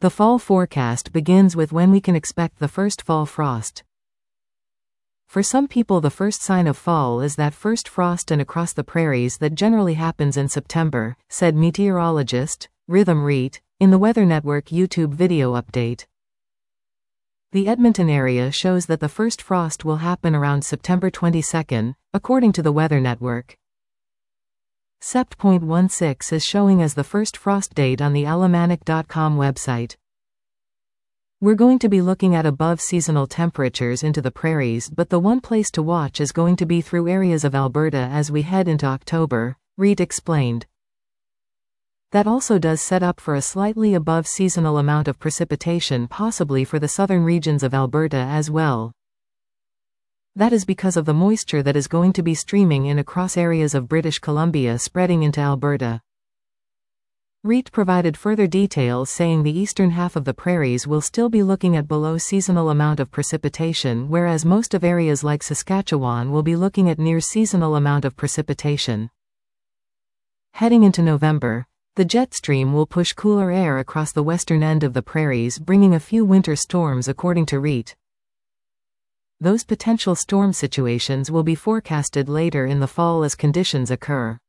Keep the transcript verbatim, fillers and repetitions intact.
The fall forecast begins with when we can expect the first fall frost. For some people, the first sign of fall is that first frost and across the prairies that generally happens in September, said meteorologist Rhythm Reet in the Weather Network YouTube video update. The Edmonton area shows that the first frost will happen around September twenty-second, according to the Weather Network. Sept sixteen is showing as the first frost date on the almanac dot com website. We're going to be looking at above seasonal temperatures into the prairies, but the one place to watch is going to be through areas of Alberta as we head into October, Reet explained. That also does set up for a slightly above seasonal amount of precipitation, possibly for the southern regions of Alberta as well. That is because of the moisture that is going to be streaming in across areas of British Columbia spreading into Alberta. Reet provided further details, saying the eastern half of the prairies will still be looking at below seasonal amount of precipitation, whereas most of areas like Saskatchewan will be looking at near seasonal amount of precipitation. Heading into November, the jet stream will push cooler air across the western end of the prairies, bringing a few winter storms according to Reet. Those potential storm situations will be forecasted later in the fall as conditions occur.